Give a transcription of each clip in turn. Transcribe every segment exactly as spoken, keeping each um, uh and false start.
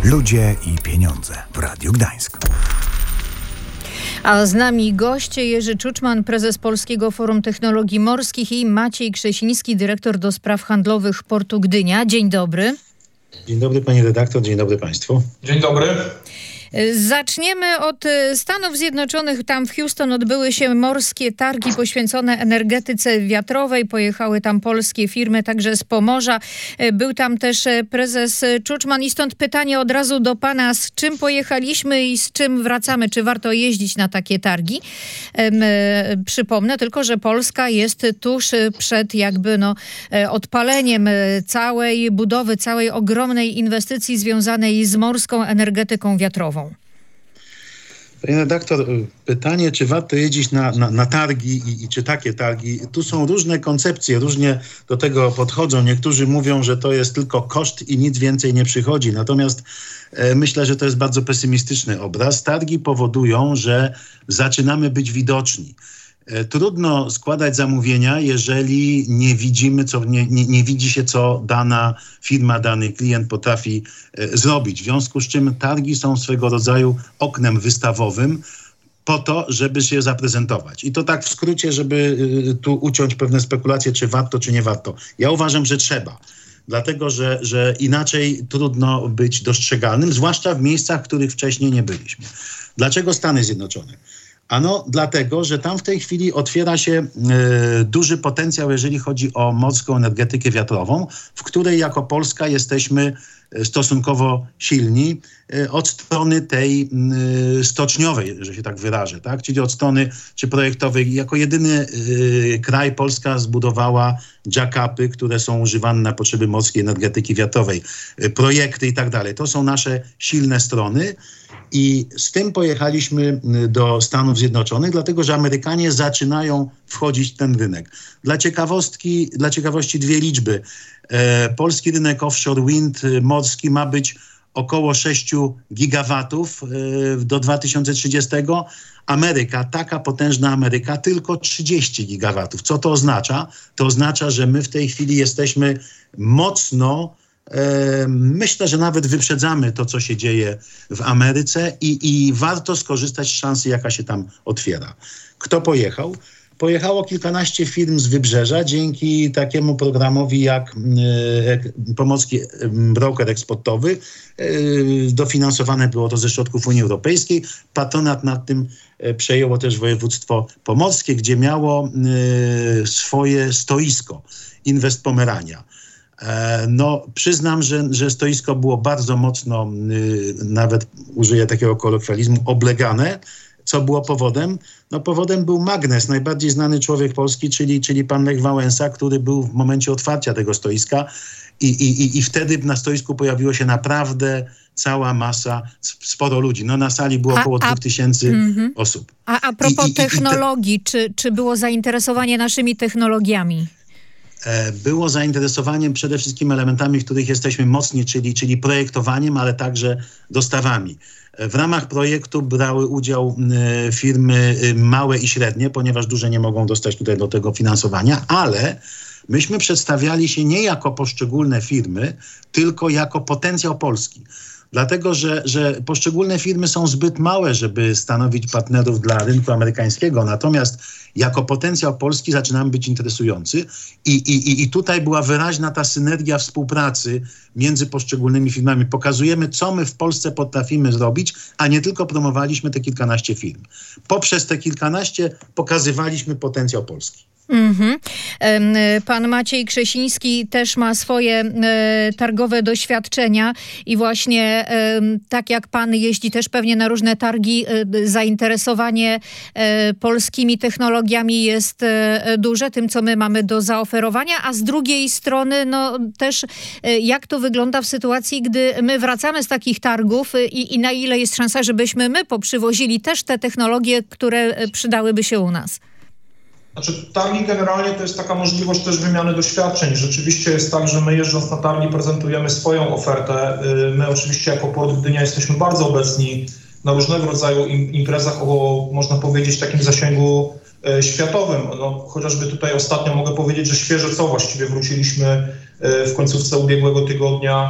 Ludzie i pieniądze w Radiu Gdańsk. A z nami goście: Jerzy Czuczman, prezes Polskiego Forum Technologii Morskich, i Maciej Krzesiński, dyrektor do spraw handlowych Portu Gdynia. Dzień dobry. Dzień dobry pani redaktor, dzień dobry państwu. Dzień dobry. Zaczniemy od Stanów Zjednoczonych. Tam w Houston odbyły się morskie targi poświęcone energetyce wiatrowej. Pojechały tam polskie firmy, także z Pomorza. Był tam też prezes Czuczman i stąd pytanie od razu do pana: z czym pojechaliśmy i z czym wracamy? Czy warto jeździć na takie targi? Przypomnę tylko, że Polska jest tuż przed jakby no odpaleniem całej budowy, całej ogromnej inwestycji związanej z morską energetyką wiatrową. Panie redaktor, pytanie, czy warto jeździć na, na, na targi i, i czy takie targi? Tu są różne koncepcje, różnie do tego podchodzą. Niektórzy mówią, że to jest tylko koszt i nic więcej nie przychodzi. Natomiast e, myślę, że to jest bardzo pesymistyczny obraz. Targi powodują, że zaczynamy być widoczni. Trudno składać zamówienia, jeżeli nie widzimy, co, nie, nie, nie widzi się, co dana firma, dany klient potrafi e, zrobić. W związku z czym targi są swego rodzaju oknem wystawowym po to, żeby się zaprezentować. I to tak w skrócie, żeby e, tu uciąć pewne spekulacje, czy warto, czy nie warto. Ja uważam, że trzeba. Dlatego, że, że inaczej trudno być dostrzegalnym, zwłaszcza w miejscach, w których wcześniej nie byliśmy. Dlaczego Stany Zjednoczone? Ano dlatego, że tam w tej chwili otwiera się e, duży potencjał, jeżeli chodzi o morską energetykę wiatrową, w której jako Polska jesteśmy stosunkowo silni e, od strony tej e, stoczniowej, że się tak wyrażę, tak? Czyli od strony czy projektowej. Jako jedyny e, kraj Polska zbudowała jack-upy, które są używane na potrzeby morskiej energetyki wiatrowej, e, projekty i tak dalej. To są nasze silne strony. I z tym pojechaliśmy do Stanów Zjednoczonych, dlatego że Amerykanie zaczynają wchodzić w ten rynek. Dla ciekawostki, dla ciekawości dwie liczby. E, polski rynek offshore wind morski ma być około sześć gigawatów e, do dwa tysiące trzydziestego. Ameryka, taka potężna Ameryka, tylko trzydzieści gigawatów. Co to oznacza? To oznacza, że my w tej chwili jesteśmy mocno... Myślę, że nawet wyprzedzamy to, co się dzieje w Ameryce i, i warto skorzystać z szansy, jaka się tam otwiera. Kto pojechał? Pojechało kilkanaście firm z Wybrzeża dzięki takiemu programowi jak e, Pomorski Broker Eksportowy. E, dofinansowane było to ze środków Unii Europejskiej. Patronat nad tym e, przejęło też województwo pomorskie, gdzie miało e, swoje stoisko Inwest Pomerania. No, przyznam, że, że stoisko było bardzo mocno, yy, nawet użyję takiego kolokwializmu, oblegane. Co było powodem? No powodem był magnes, najbardziej znany człowiek polski, czyli, czyli pan Lech Wałęsa, który był w momencie otwarcia tego stoiska i, i, i wtedy na stoisku pojawiło się naprawdę cała masa, sporo ludzi. No na sali było a, około dwóch tysięcy mm-hmm. osób. A, a propos I, i, technologii, i te... czy, czy było zainteresowanie naszymi technologiami? Było zainteresowaniem przede wszystkim elementami, w których jesteśmy mocni, czyli, czyli projektowaniem, ale także dostawami. W ramach projektu brały udział firmy małe i średnie, ponieważ duże nie mogą dostać tutaj do tego finansowania, ale myśmy przedstawiali się nie jako poszczególne firmy, tylko jako potencjał Polski. Dlatego, że, że poszczególne firmy są zbyt małe, żeby stanowić partnerów dla rynku amerykańskiego. Natomiast jako potencjał Polski zaczynamy być interesujący i, i, i tutaj była wyraźna ta synergia współpracy między poszczególnymi firmami. Pokazujemy, co my w Polsce potrafimy zrobić, a nie tylko promowaliśmy te kilkanaście firm. Poprzez te kilkanaście pokazywaliśmy potencjał Polski. Mm-hmm. Pan Maciej Krzesiński też ma swoje e, targowe doświadczenia i właśnie e, tak jak pan jeździ też pewnie na różne targi, e, zainteresowanie e, polskimi technologiami jest e, duże, tym co my mamy do zaoferowania, a z drugiej strony no też e, jak to wygląda w sytuacji, gdy my wracamy z takich targów e, i, i na ile jest szansa, żebyśmy my poprzywozili też te technologie, które przydałyby się u nas? Znaczy, targi generalnie to jest taka możliwość też wymiany doświadczeń. Rzeczywiście jest tak, że my jeżdżąc na targi prezentujemy swoją ofertę. My oczywiście jako Port Gdynia jesteśmy bardzo obecni na różnego rodzaju imprezach o, można powiedzieć, takim zasięgu e, światowym. No, chociażby tutaj ostatnio mogę powiedzieć, że świeżo co właściwie wróciliśmy e, w końcówce ubiegłego tygodnia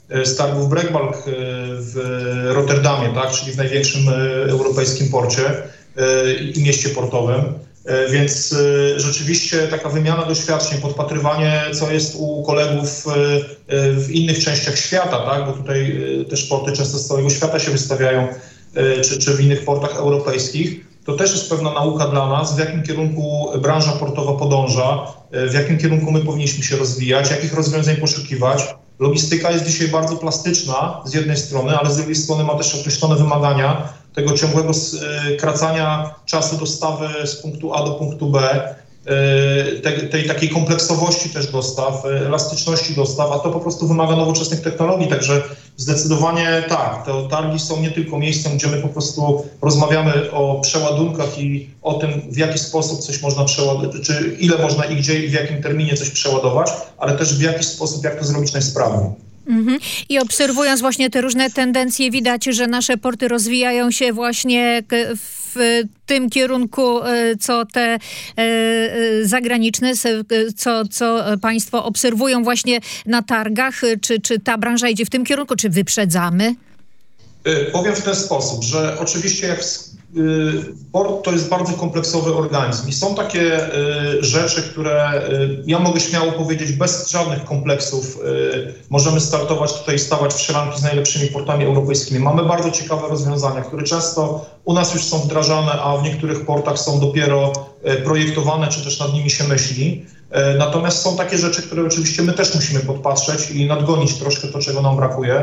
z targów Breakbulk w Rotterdamie, tak, czyli w największym europejskim porcie i mieście portowym. Więc rzeczywiście taka wymiana doświadczeń, podpatrywanie, co jest u kolegów w innych częściach świata, tak, bo tutaj też porty często z całego świata się wystawiają, czy, czy w innych portach europejskich, to też jest pewna nauka dla nas, w jakim kierunku branża portowa podąża, w jakim kierunku my powinniśmy się rozwijać, jakich rozwiązań poszukiwać. Logistyka jest dzisiaj bardzo plastyczna z jednej strony, ale z drugiej strony ma też określone wymagania tego ciągłego skracania czasu dostawy z punktu A do punktu B, tej, tej takiej kompleksowości też dostaw, elastyczności dostaw, a to po prostu wymaga nowoczesnych technologii, także zdecydowanie tak, te targi są nie tylko miejscem, gdzie my po prostu rozmawiamy o przeładunkach i o tym, w jaki sposób coś można przeładować, czy ile można i gdzie i w jakim terminie coś przeładować, ale też w jaki sposób, jak to zrobić najsprawniej. Mhm. I obserwując właśnie te różne tendencje, widać, że nasze porty rozwijają się właśnie w tym kierunku, co te zagraniczne, co, co państwo obserwują właśnie na targach. Czy, czy ta branża idzie w tym kierunku, czy wyprzedzamy? Powiem w ten sposób, że oczywiście jak port to jest bardzo kompleksowy organizm i są takie rzeczy, które ja mogę śmiało powiedzieć bez żadnych kompleksów możemy startować tutaj i stawać w szranki z najlepszymi portami europejskimi. Mamy bardzo ciekawe rozwiązania, które często u nas już są wdrażane, a w niektórych portach są dopiero projektowane, czy też nad nimi się myśli. Natomiast są takie rzeczy, które oczywiście my też musimy podpatrzeć i nadgonić troszkę to, czego nam brakuje.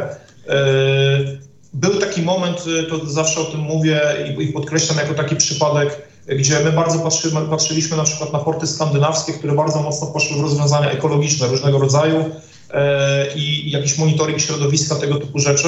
Był taki moment, to zawsze o tym mówię i podkreślam jako taki przypadek, gdzie my bardzo patrzymy, patrzyliśmy na przykład na porty skandynawskie, które bardzo mocno poszły w rozwiązania ekologiczne różnego rodzaju e, i jakiś monitoring środowiska, tego typu rzeczy.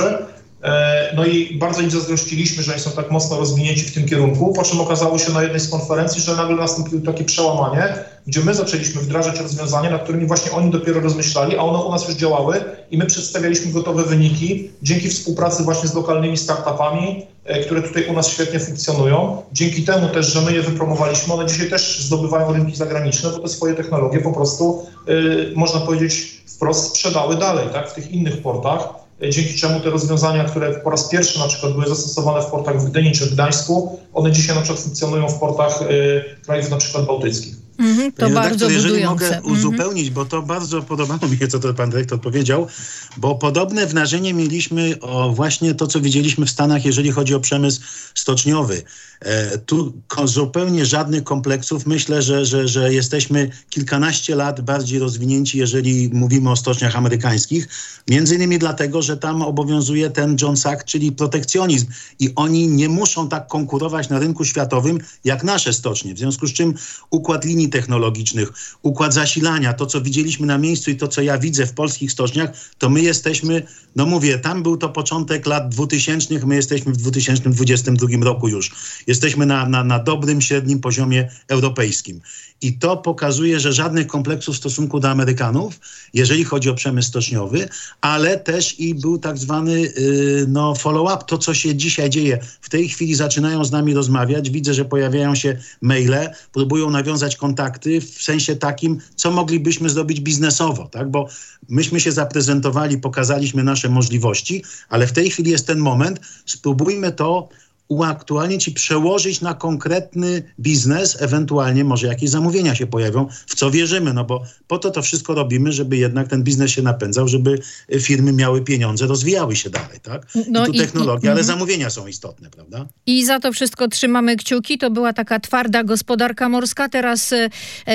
E, no i bardzo im zazdrościliśmy, że oni są tak mocno rozwinięci w tym kierunku, po czym okazało się na jednej z konferencji, że nagle nastąpiło takie przełamanie, gdzie my zaczęliśmy wdrażać rozwiązania, nad którymi właśnie oni dopiero rozmyślali, a one u nas już działały i my przedstawialiśmy gotowe wyniki dzięki współpracy właśnie z lokalnymi startupami, które tutaj u nas świetnie funkcjonują. Dzięki temu też, że my je wypromowaliśmy, one dzisiaj też zdobywają rynki zagraniczne, bo te swoje technologie po prostu, yy, można powiedzieć, wprost sprzedały dalej, tak, w tych innych portach. Dzięki czemu te rozwiązania, które po raz pierwszy na przykład były zastosowane w portach w Gdyni czy w Gdańsku, one dzisiaj na przykład funkcjonują w portach y, krajów na przykład bałtyckich. Mm-hmm, to Panie bardzo dyrektor, jeżeli budujące. mogę uzupełnić, mm-hmm. bo to bardzo podobało mi się, co to pan dyrektor powiedział, bo podobne wrażenie mieliśmy o właśnie to, co widzieliśmy w Stanach, jeżeli chodzi o przemysł stoczniowy. E, tu ko- zupełnie żadnych kompleksów. Myślę, że, że, że jesteśmy kilkanaście lat bardziej rozwinięci, jeżeli mówimy o stoczniach amerykańskich. Między innymi dlatego, że tam obowiązuje ten Jones Act, czyli protekcjonizm i oni nie muszą tak konkurować na rynku światowym jak nasze stocznie. W związku z czym układ linii technologicznych, układ zasilania, to co widzieliśmy na miejscu i to co ja widzę w polskich stoczniach, to my jesteśmy, no mówię, tam był to początek lat dwutysięcznych, my jesteśmy w dwa tysiące dwudziestym drugim roku już. Jesteśmy na, na, na dobrym, średnim poziomie europejskim. I to pokazuje, że żadnych kompleksów w stosunku do Amerykanów, jeżeli chodzi o przemysł stoczniowy, ale też i był tak zwany yy, no, follow-up, to co się dzisiaj dzieje. W tej chwili zaczynają z nami rozmawiać, widzę, że pojawiają się maile, próbują nawiązać kontakty w sensie takim, co moglibyśmy zrobić biznesowo, tak? Bo myśmy się zaprezentowali, pokazaliśmy nasze możliwości, ale w tej chwili jest ten moment, spróbujmy to uaktualnić i przełożyć na konkretny biznes, ewentualnie może jakieś zamówienia się pojawią, w co wierzymy, no bo po to to wszystko robimy, żeby jednak ten biznes się napędzał, żeby firmy miały pieniądze, rozwijały się dalej, tak? No I tu i, technologia, i, ale mm. zamówienia są istotne, prawda? I za to wszystko trzymamy kciuki. To była taka twarda gospodarka morska, teraz e,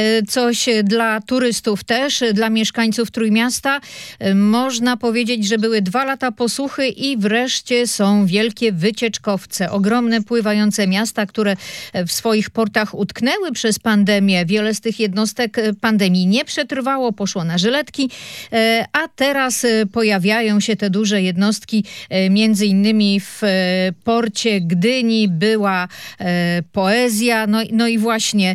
coś dla turystów też, dla mieszkańców Trójmiasta. E, można powiedzieć, że były dwa lata posuchy i wreszcie są wielkie wycieczkowce. Ogromne pływające miasta, które w swoich portach utknęły przez pandemię. Wiele z tych jednostek pandemii nie przetrwało, poszło na żyletki, a teraz pojawiają się te duże jednostki. Między innymi w porcie Gdyni była Poezja, no, no i właśnie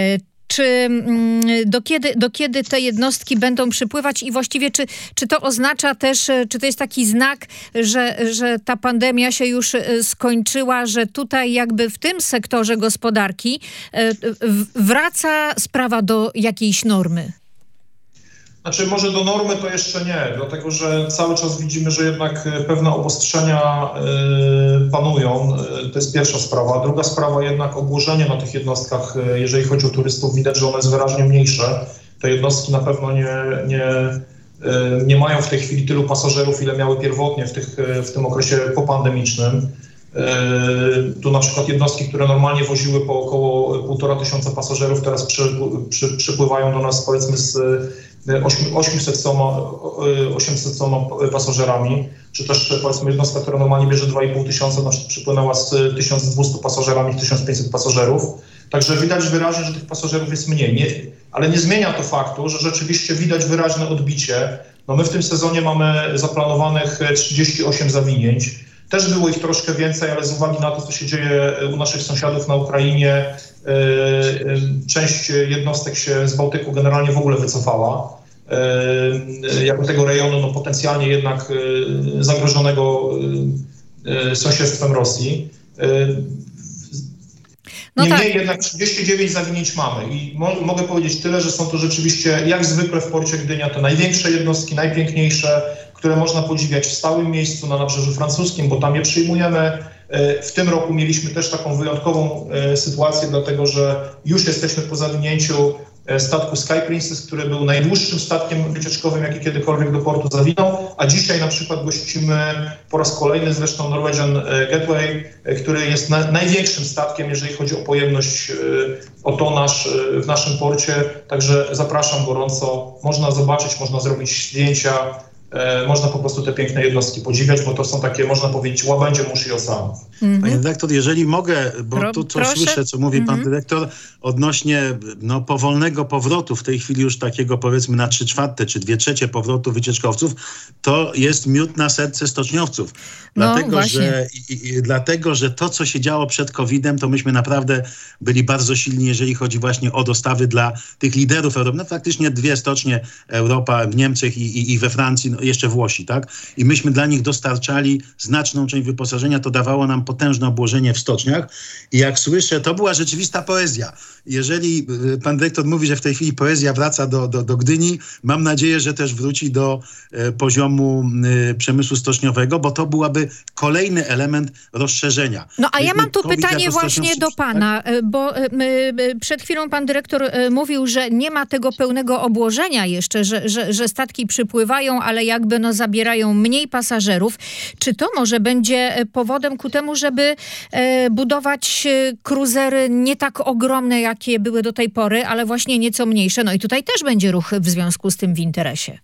Czy do kiedy, do kiedy te jednostki będą przypływać i właściwie czy, czy to oznacza też, czy to jest taki znak, że, że ta pandemia się już skończyła, że tutaj jakby w tym sektorze gospodarki wraca sprawa do jakiejś normy? Znaczy może do normy to jeszcze nie, dlatego że cały czas widzimy, że jednak pewne obostrzenia y, panują. To jest pierwsza sprawa. Druga sprawa jednak obłożenie na tych jednostkach, jeżeli chodzi o turystów, widać, że ono jest wyraźnie mniejsze. Te jednostki na pewno nie, nie, y, nie mają w tej chwili tylu pasażerów, ile miały pierwotnie w, tych, w tym okresie popandemicznym. Y, tu na przykład jednostki, które normalnie woziły po około półtora tysiąca pasażerów, teraz przy, przy, przypływają do nas powiedzmy z osiemset pasażerami, czy też powiedzmy jednostka, która normalnie bierze dwa i pół tysiąca, na przykład przypłynęła z tysiąc dwieście pasażerami w tysiąc pięćset pasażerów. Także widać wyraźnie, że tych pasażerów jest mniej. Nie, ale nie zmienia to faktu, że rzeczywiście widać wyraźne odbicie. No my w tym sezonie mamy zaplanowanych trzydzieści osiem zawinięć. Też było ich troszkę więcej, ale z uwagi na to, co się dzieje u naszych sąsiadów na Ukrainie, część jednostek się z Bałtyku generalnie w ogóle wycofała. Jako tego rejonu no, potencjalnie jednak zagrożonego sąsiedztwem Rosji. No Niemniej tak. jednak trzydzieści dziewięć zawinięć mamy i mo- mogę powiedzieć tyle, że są to rzeczywiście jak zwykle w porcie Gdynia te największe jednostki, najpiękniejsze, które można podziwiać w stałym miejscu na Nabrzeżu Francuskim, bo tam je przyjmujemy. W tym roku mieliśmy też taką wyjątkową sytuację, dlatego że już jesteśmy po zawinięciu statku Sky Princess, który był najdłuższym statkiem wycieczkowym, jaki kiedykolwiek do portu zawinął, a dzisiaj na przykład gościmy po raz kolejny zresztą Norwegian Gateway, który jest na, największym statkiem, jeżeli chodzi o pojemność, o tonaż w naszym porcie, także zapraszam gorąco, można zobaczyć, można zrobić zdjęcia, można po prostu te piękne jednostki podziwiać, bo to są takie, można powiedzieć, łabędzie mórz i oceanów. Mm-hmm. Panie dyrektor, jeżeli mogę, bo Pro, tu co proszę. słyszę, co mówi mm-hmm. pan dyrektor, odnośnie no, powolnego powrotu, w tej chwili już takiego powiedzmy na trzy czwarte czy dwie trzecie powrotu wycieczkowców, to jest miód na serce stoczniowców. Dlatego, no, że, i, i, dlatego, że to, co się działo przed kowidem, to myśmy naprawdę byli bardzo silni, jeżeli chodzi właśnie o dostawy dla tych liderów Europy. No faktycznie dwie stocznie, Europa w Niemczech i, i, i we Francji, no, jeszcze Włosi, tak? I myśmy dla nich dostarczali znaczną część wyposażenia, to dawało nam potężne obłożenie w stoczniach. I jak słyszę, to była rzeczywista poezja. Jeżeli pan dyrektor mówi, że w tej chwili poezja wraca do, do, do Gdyni, mam nadzieję, że też wróci do e, poziomu e, przemysłu stoczniowego, bo to byłaby kolejny element rozszerzenia. No a ja mam tu pytanie właśnie do pana, tak? bo e, e, przed chwilą pan dyrektor e, mówił, że nie ma tego pełnego obłożenia jeszcze, że, że, że statki przypływają, ale jakby no zabierają mniej pasażerów. Czy to może będzie powodem ku temu, żeby e, budować kruzery nie tak ogromne, jakie były do tej pory, ale właśnie nieco mniejsze? No i tutaj też będzie ruch w związku z tym w interesie.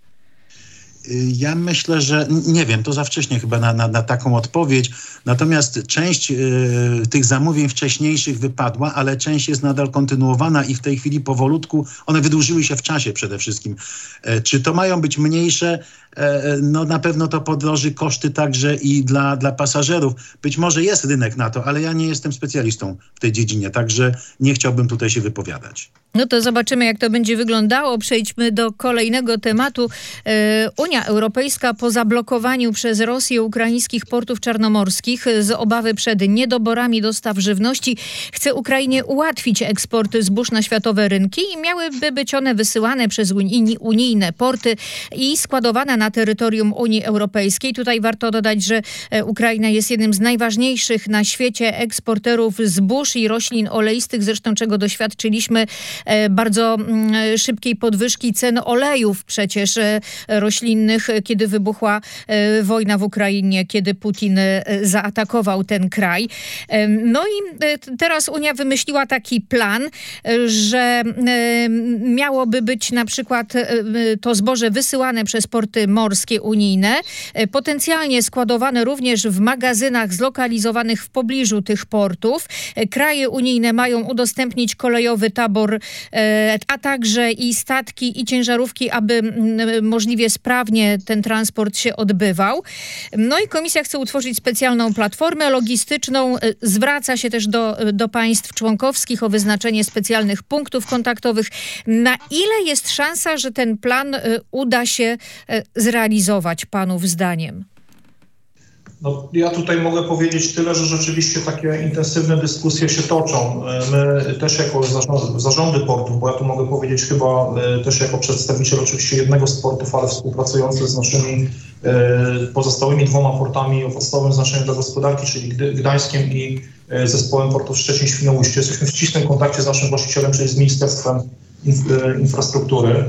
Ja myślę, że nie wiem, to za wcześnie chyba na, na, na taką odpowiedź. Natomiast część y, tych zamówień wcześniejszych wypadła, ale część jest nadal kontynuowana i w tej chwili powolutku one wydłużyły się w czasie przede wszystkim. E, czy to mają być mniejsze? E, no na pewno to podroży koszty także i dla, dla pasażerów. Być może jest rynek na to, ale ja nie jestem specjalistą w tej dziedzinie, także nie chciałbym tutaj się wypowiadać. No to zobaczymy, jak to będzie wyglądało. Przejdźmy do kolejnego tematu. E, Unia Europejska po zablokowaniu przez Rosję ukraińskich portów czarnomorskich z obawy przed niedoborami dostaw żywności chce Ukrainie ułatwić eksport zbóż na światowe rynki i miałyby być one wysyłane przez uni- unijne porty i składowane na terytorium Unii Europejskiej. Tutaj warto dodać, że Ukraina jest jednym z najważniejszych na świecie eksporterów zbóż i roślin oleistych, zresztą czego doświadczyliśmy bardzo szybkiej podwyżki cen olejów przecież roślinnych, kiedy wybuchła wojna w Ukrainie, kiedy Putin zaatakował ten kraj. No i teraz Unia wymyśliła taki plan, że miałoby być na przykład to zboże wysyłane przez porty morskie unijne, potencjalnie składowane również w magazynach zlokalizowanych w pobliżu tych portów. Kraje unijne mają udostępnić kolejowy tabor, a także i statki i ciężarówki, aby możliwie sprawnie ten transport się odbywał. No i Komisja chce utworzyć specjalną platformę logistyczną. Zwraca się też do, do państw członkowskich o wyznaczenie specjalnych punktów kontaktowych. Na ile jest szansa, że ten plan uda się zrealizować, panów zdaniem? No, ja tutaj mogę powiedzieć tyle, że rzeczywiście takie intensywne dyskusje się toczą. My też jako zarządy, zarządy portów, bo ja tu mogę powiedzieć chyba też jako przedstawiciel oczywiście jednego z portów, ale współpracujący z naszymi pozostałymi dwoma portami o podstawowym znaczeniu dla gospodarki, czyli Gdańskiem i Zespołem Portów Szczecin-Świnoujście. Jesteśmy w ścisłym kontakcie z naszym właścicielem, czyli z Ministerstwem Infrastruktury.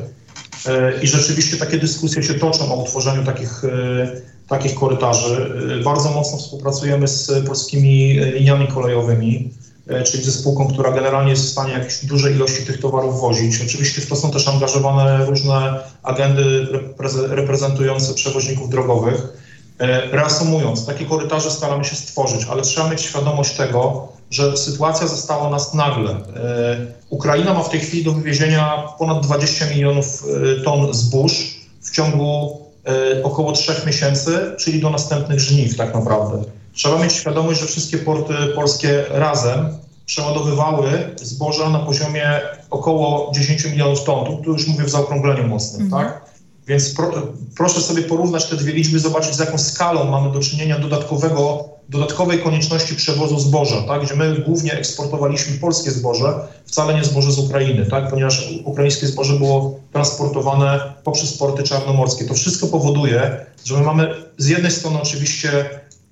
I rzeczywiście takie dyskusje się toczą o utworzeniu takich, takich korytarzy. Bardzo mocno współpracujemy z polskimi liniami kolejowymi, czyli ze spółką, która generalnie jest w stanie jakieś duże ilości tych towarów wozić. Oczywiście w to są też angażowane różne agendy reprezentujące przewoźników drogowych. Reasumując, takie korytarze staramy się stworzyć, ale trzeba mieć świadomość tego, że sytuacja zastała nas nagle. Ukraina ma w tej chwili do wywiezienia ponad dwadzieścia milionów ton zbóż w ciągu około trzech miesięcy, czyli do następnych żniw tak naprawdę. Trzeba mieć świadomość, że wszystkie porty polskie razem przeładowywały zboża na poziomie około dziesięć milionów ton. Tu, tu już mówię w zaokrągleniu mocnym, mm. tak? Więc pro, proszę sobie porównać te dwie liczby, zobaczyć z jaką skalą mamy do czynienia dodatkowego, dodatkowej konieczności przewozu zboża, tak? Gdzie my głównie eksportowaliśmy polskie zboże, wcale nie zboże z Ukrainy, tak? Ponieważ ukraińskie zboże było transportowane poprzez porty czarnomorskie. To wszystko powoduje, że my mamy z jednej strony oczywiście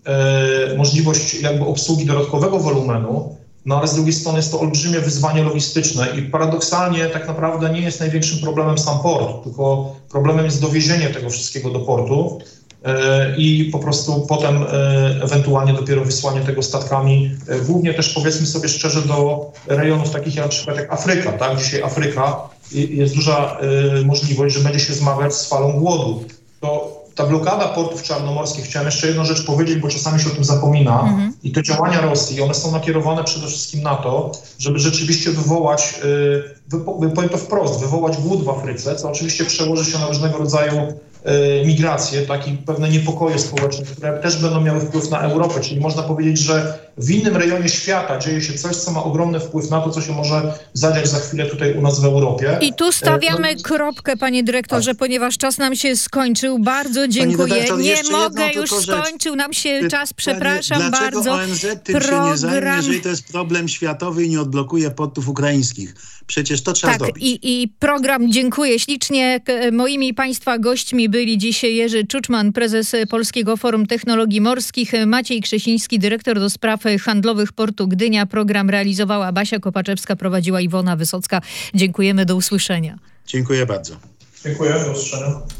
e, możliwość jakby obsługi dodatkowego wolumenu, no ale z drugiej strony jest to olbrzymie wyzwanie logistyczne i paradoksalnie tak naprawdę nie jest największym problemem sam port, tylko problemem jest dowiezienie tego wszystkiego do portu yy, i po prostu potem yy, ewentualnie dopiero wysłanie tego statkami, yy, głównie też powiedzmy sobie szczerze do rejonów takich jak na przykład jak Afryka, tak? Dzisiaj Afryka i, jest duża yy, możliwość, że będzie się zmagać z falą głodu. To ta blokada portów czarnomorskich, chciałem jeszcze jedną rzecz powiedzieć, bo czasami się o tym zapomina, mm-hmm. i te działania Rosji, one są nakierowane przede wszystkim na to, żeby rzeczywiście wywołać, yy, powiem to wprost, wywołać głód w Afryce, co oczywiście przełoży się na różnego rodzaju yy, migracje, tak, i pewne niepokoje społeczne, które też będą miały wpływ na Europę, czyli można powiedzieć, że w innym rejonie świata dzieje się coś, co ma ogromny wpływ na to, co się może zadziać za chwilę tutaj u nas w Europie. I tu stawiamy no, kropkę, panie dyrektorze, tak. ponieważ czas nam się skończył. Bardzo dziękuję. Nie mogę, już skończył nam się Py- czas, przepraszam panie, bardzo. Dlaczego O N Z tym Program... się nie zajmie, jeżeli to jest problem światowy i nie odblokuje portów ukraińskich? Przecież to trzeba tak, zrobić. I, i program, dziękuję ślicznie. Moimi państwa gośćmi byli dzisiaj Jerzy Czuczman, prezes Polskiego Forum Technologii Morskich, Maciej Krzesiński, dyrektor do spraw handlowych Portu Gdynia. Program realizowała Basia Kopaczewska, prowadziła Iwona Wysocka. Dziękujemy, do usłyszenia. Dziękuję bardzo. Dziękuję, do usłyszenia.